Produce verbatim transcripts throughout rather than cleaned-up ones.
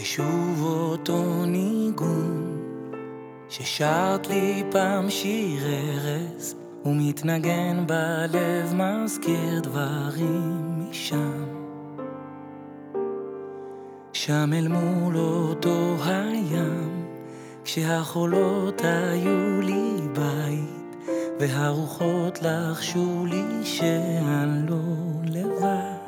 ושוב אותו ניגון ששרת לי פעם שיר ארז, ומתנגן בלב, מזכיר דברים משם. שם אל מול אותו הים, כשהחולות היו לי בית, והרוחות לחשו לי שאני לא לבד.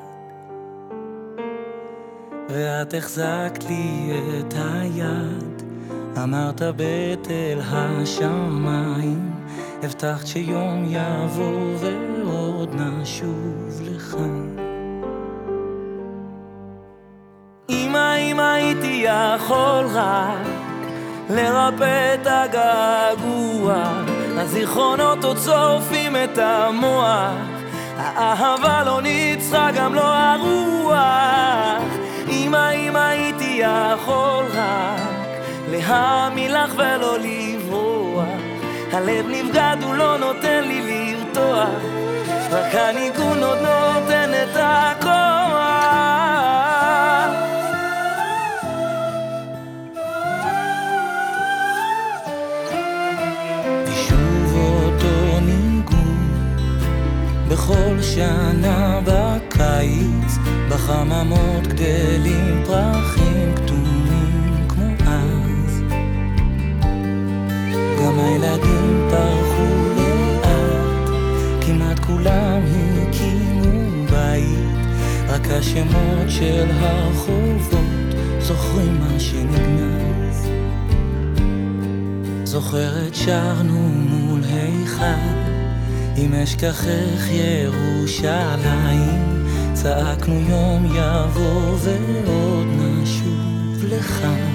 ואת החזקת לי את היד, אמרת בתל השמיים, הבטחת שיום יבוא ועוד נשוב לכאן. אמא, אם הייתי יכול רק לרפא את הגעגוע, הזיכרונות עוד שורפים את המוח, האהבה לא ניצחה גם לא הרוח. אמא, אם הייתי יכול רק להאמין לך ולא לברוח, הלב נבגד הוא לא נותן לי לרתוח, רק הניגון עוד נותן את הכוח. ושוב אותו ניגון בכל שנה בקיץ, בחממות גדלים פרחים כתומים כמו אז, גם הילדים פרחו לאט, כמעט כולם הקימו בית, רק השמות של הרחובות זוכרים מה שנגנז. זוכרת שרנו מול היכל, אם אשכחך ירושלים, צעקנו יום יבוא ועוד נשוב לכאן.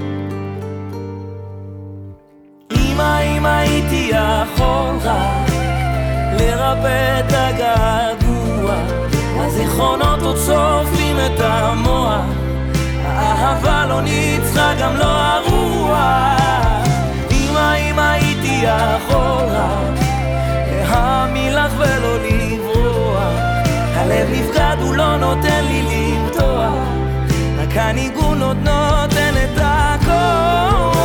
אמא, אם הייתי יכול רק לרפא את הגעגוע, הזיכרונות עוד שורפים את המוח, האהבה לא ניצחה גם לא הרוח. אמא, אם הייתי יכול רק להאמין לך ולא לברוח, הלב נפגד הוא לא נותן לי לרתוח, רק הניגון עוד נותן את הכוח.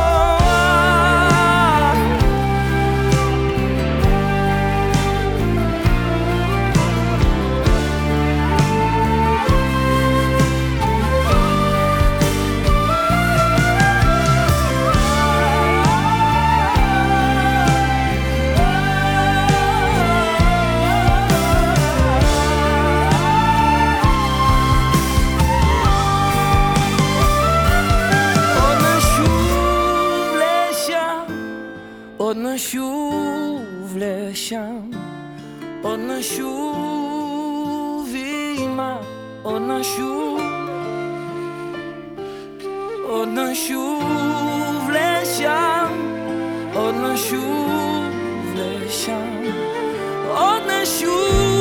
עוד נשוב לשם, עוד נשוב אמא, עוד נשוב, עוד נשוב לשם, עוד נשוב לשם, עוד נשוב